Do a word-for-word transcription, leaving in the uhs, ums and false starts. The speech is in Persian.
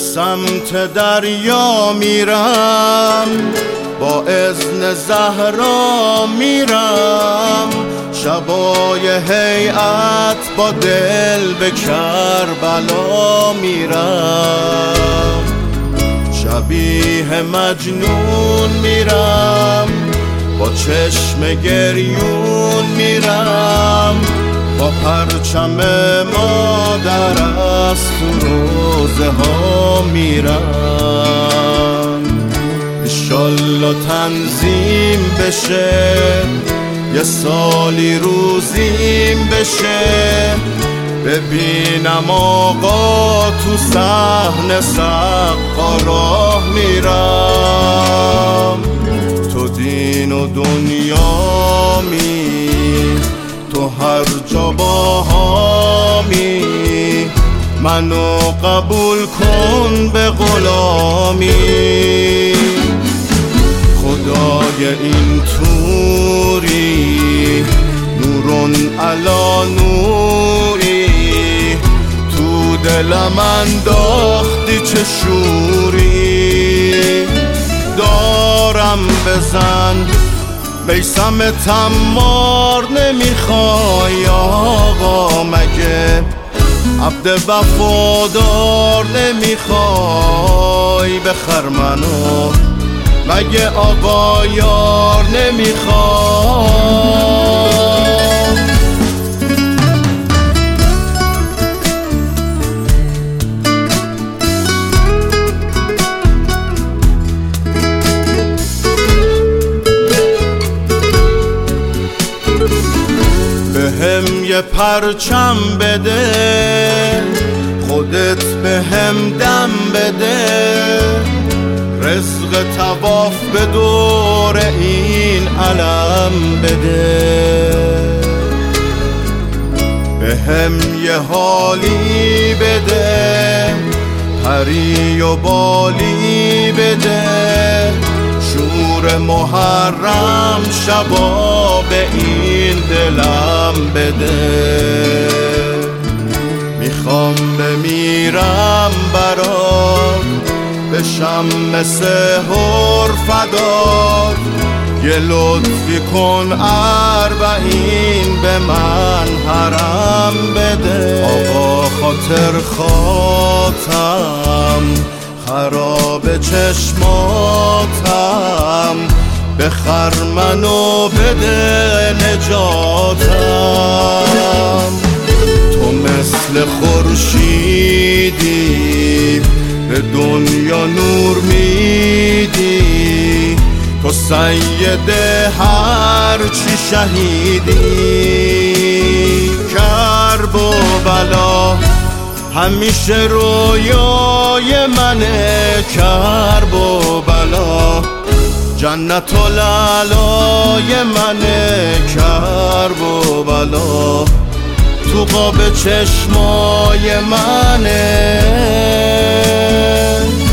سمت دریا میرم، با اذن زهرا میرم، شبای هیئت با دل به کربلا میرم، شبیه مجنون میرم، با چشم گریون میرم، با پرچم مادر از تو روزه ها میرم. انشالله تنظیم بشه، یه سالی روزیم بشه، ببینم آقا تو صحن سقا میرم. تو دین و دنیامی، تو هر جا باهامی، منو قبول کن به غلامی. خدای این توری، نورون علا نوری، تو دلم انداختی چه شوری. دارم بزن بیسم تمار، نمیخوای آقا مگه عبد وفادار، نمیخوای بخر منو مگه آقا یار، نمیخوای. بهم یه پرچم بده، خودت بهم دم بده، رزق طواف به دور این علم بده. بهم یه حالی بده، پری و بالی بده، شور محرم شبا به این دلم بده. میخوام بمیرم برات، بشم مثل هر فدات، یه لطفی کن اربعین به من حرم بده. آقا خاطر خاطم، خراب چشماتم، بخر منو بده نجاتم. تو مثل خورشیدی به دنیا نور میدی، تو سید هر چی شهیدی. کرب و بلا همیشه رویای منه، کرب و بلا جنت العلای منه، کرب و بلا تو قاب چشمای منه.